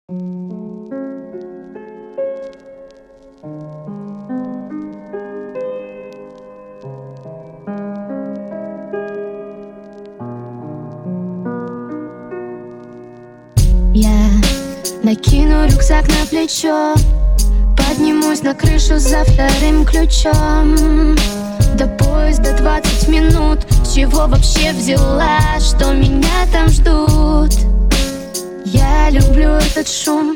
Я накину рюкзак на плечо, поднимусь на крышу за вторым ключом. До поезда 20 минут. С чего вообще взяла, что меня там ждут? Я люблю этот шум,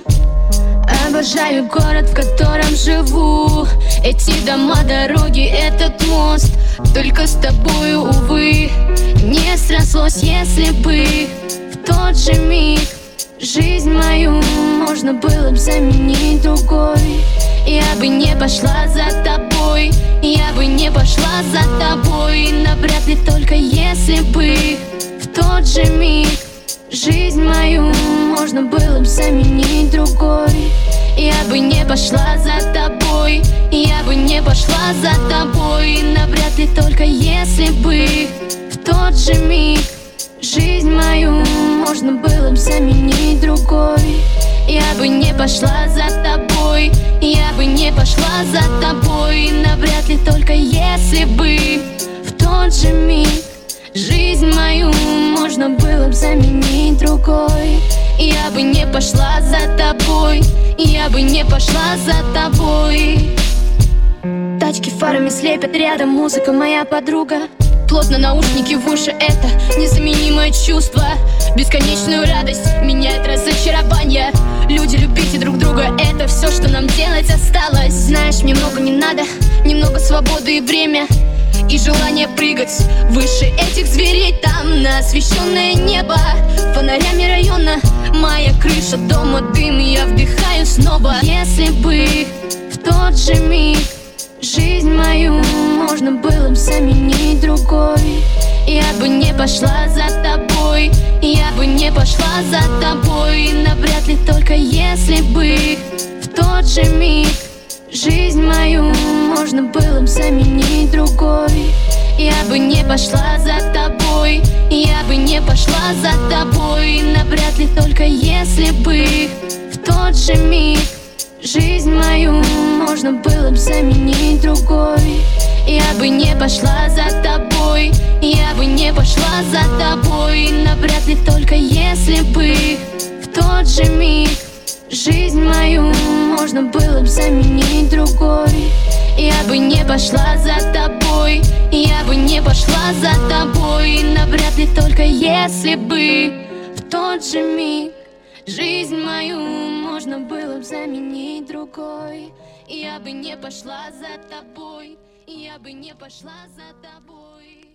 обожаю город, в котором живу. Эти дома, дороги, этот мост. Только с тобою, увы, не срослось. Если бы в тот же миг жизнь мою можно было бы заменить другой, я бы не пошла за тобой, я бы не пошла за тобой. Навряд ли, только если бы в тот же миг жизнь мою можно было бы заменить другой, я бы не пошла за тобой, я бы не пошла за тобой. Навряд ли, только если бы в тот же миг жизнь мою можно было бы заменить другой, я бы не пошла за тобой, я бы не пошла за тобой. Навряд ли, только если бы в тот же миг жизнь мою можно было бы заменить другой, я бы не пошла за тобой, я бы не пошла за тобой. Тачки фарами слепят рядом, музыка моя подруга. Плотно наушники в уши, это незаменимое чувство. Бесконечную радость меняет разочарование. Люди, любите друг друга, это все, что нам делать осталось. Знаешь, мне много не надо, немного свободы и время, и желание прыгать выше этих зверей. Там на освещенное небо фонарями района, моя крыша дома, дым, и я вдыхаю снова. Если бы в тот же миг жизнь мою можно было бы заменить другой, я бы не пошла за тобой, я бы не пошла за тобой. Навряд ли, только если бы в тот же миг жизнь мою можно было бы заменить другой, я бы не пошла за тобой, я бы не пошла за тобой. Навряд ли, только если бы в тот же миг жизнь мою можно было бы заменить другой, я бы не пошла за тобой, я бы не пошла за тобой. Навряд ли, только если бы в тот же миг жизнь мою можно было бы заменить другой, я бы не пошла за тобой, я бы не пошла за тобой. Навряд ли, только если бы в тот же миг жизнь мою можно было бы заменить другой, я бы не пошла за тобой, я бы не пошла за тобой.